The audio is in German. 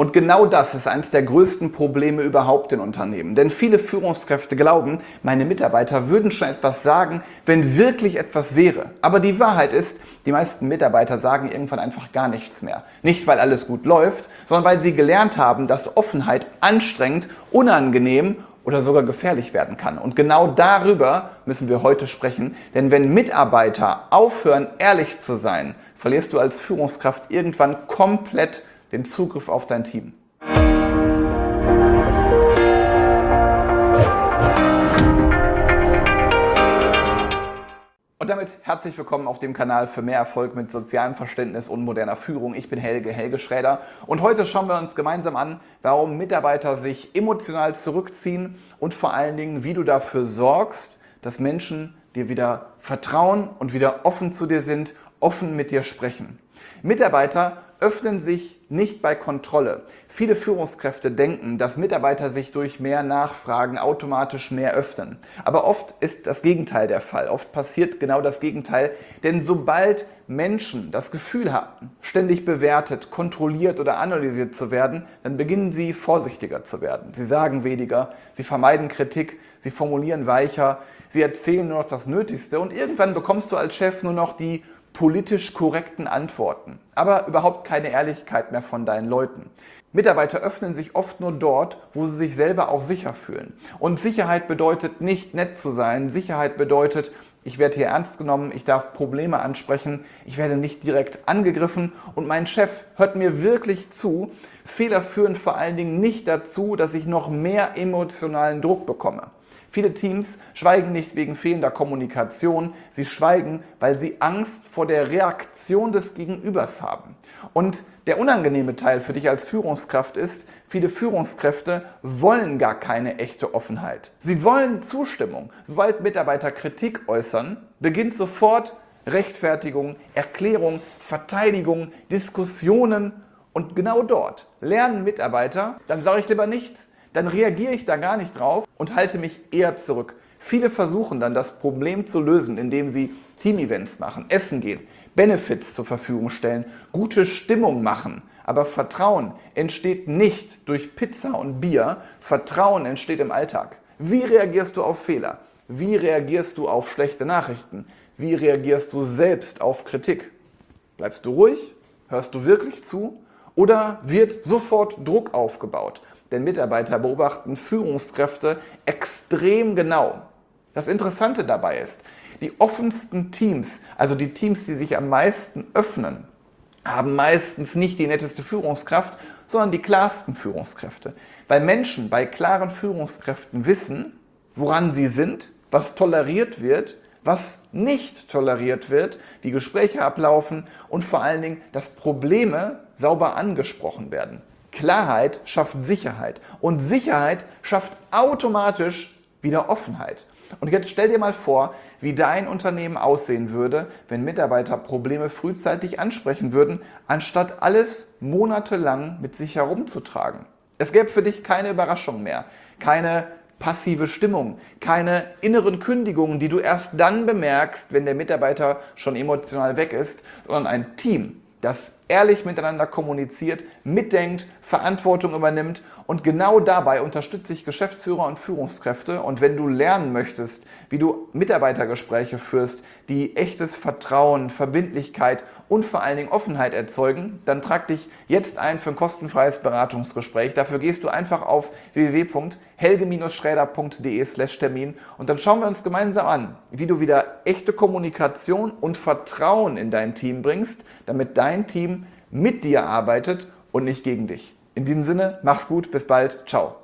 Und genau das ist eines der größten Probleme überhaupt in Unternehmen. Denn viele Führungskräfte glauben, meine Mitarbeiter würden schon etwas sagen, wenn wirklich etwas wäre. Aber die Wahrheit ist, die meisten Mitarbeiter sagen irgendwann einfach gar nichts mehr. Nicht, weil alles gut läuft, sondern weil sie gelernt haben, dass Offenheit anstrengend, unangenehm oder sogar gefährlich werden kann. Und genau darüber müssen wir heute sprechen. Denn wenn Mitarbeiter aufhören, ehrlich zu sein, verlierst du als Führungskraft irgendwann komplett den Zugriff auf dein Team. Und damit herzlich willkommen auf dem Kanal für mehr Erfolg mit sozialem Verständnis und moderner Führung. Ich bin Helge Schräder und heute schauen wir uns gemeinsam an, warum Mitarbeiter sich emotional zurückziehen und vor allen Dingen, wie du dafür sorgst, dass Menschen dir wieder vertrauen und wieder offen zu dir sind, offen mit dir sprechen. Mitarbeiter öffnen sich nicht bei Kontrolle. Viele Führungskräfte denken, dass Mitarbeiter sich durch mehr Nachfragen automatisch mehr öffnen. Aber oft ist das Gegenteil der Fall. Oft passiert genau das Gegenteil. Denn sobald Menschen das Gefühl haben, ständig bewertet, kontrolliert oder analysiert zu werden, dann beginnen sie vorsichtiger zu werden. Sie sagen weniger, sie vermeiden Kritik, sie formulieren weicher, sie erzählen nur noch das Nötigste und irgendwann bekommst du als Chef nur noch die politisch korrekten Antworten, aber überhaupt keine Ehrlichkeit mehr von deinen Leuten. Mitarbeiter öffnen sich oft nur dort, wo sie sich selber auch sicher fühlen. Und Sicherheit bedeutet nicht nett zu sein. Sicherheit bedeutet, ich werde hier ernst genommen, ich darf Probleme ansprechen, ich werde nicht direkt angegriffen und mein Chef hört mir wirklich zu. Fehler führen vor allen Dingen nicht dazu, dass ich noch mehr emotionalen Druck bekomme. Viele Teams schweigen nicht wegen fehlender Kommunikation, sie schweigen, weil sie Angst vor der Reaktion des Gegenübers haben. Und der unangenehme Teil für dich als Führungskraft ist, viele Führungskräfte wollen gar keine echte Offenheit. Sie wollen Zustimmung. Sobald Mitarbeiter Kritik äußern, beginnt sofort Rechtfertigung, Erklärung, Verteidigung, Diskussionen. Und genau dort lernen Mitarbeiter, dann sage ich lieber nichts. Dann reagiere ich da gar nicht drauf und halte mich eher zurück. Viele versuchen dann, das Problem zu lösen, indem sie Team-Events machen, essen gehen, Benefits zur Verfügung stellen, gute Stimmung machen. Aber Vertrauen entsteht nicht durch Pizza und Bier. Vertrauen entsteht im Alltag. Wie reagierst du auf Fehler? Wie reagierst du auf schlechte Nachrichten? Wie reagierst du selbst auf Kritik? Bleibst du ruhig? Hörst du wirklich zu? Oder wird sofort Druck aufgebaut? Denn Mitarbeiter beobachten Führungskräfte extrem genau. Das Interessante dabei ist, die offensten Teams, also die Teams, die sich am meisten öffnen, haben meistens nicht die netteste Führungskraft, sondern die klarsten Führungskräfte. Weil Menschen bei klaren Führungskräften wissen, woran sie sind, was toleriert wird, was nicht toleriert wird, wie Gespräche ablaufen und vor allen Dingen, dass Probleme sauber angesprochen werden. Klarheit schafft Sicherheit und Sicherheit schafft automatisch wieder Offenheit. Und jetzt stell dir mal vor, wie dein Unternehmen aussehen würde, wenn Mitarbeiter Probleme frühzeitig ansprechen würden, anstatt alles monatelang mit sich herumzutragen. Es gäbe für dich keine Überraschung mehr, keine passive Stimmung, keine inneren Kündigungen, die du erst dann bemerkst, wenn der Mitarbeiter schon emotional weg ist, sondern ein Team, das ehrlich miteinander kommuniziert, mitdenkt, Verantwortung übernimmt und genau dabei unterstütze ich Geschäftsführer und Führungskräfte. Und wenn du lernen möchtest, wie du Mitarbeitergespräche führst, die echtes Vertrauen, Verbindlichkeit und vor allen Dingen Offenheit erzeugen, dann trag dich jetzt ein für ein kostenfreies Beratungsgespräch. Dafür gehst du einfach auf www.helge-schräder.de/Termin und dann schauen wir uns gemeinsam an, wie du wieder echte Kommunikation und Vertrauen in dein Team bringst, damit dein Team mit dir arbeitet und nicht gegen dich. In diesem Sinne, mach's gut, bis bald, ciao.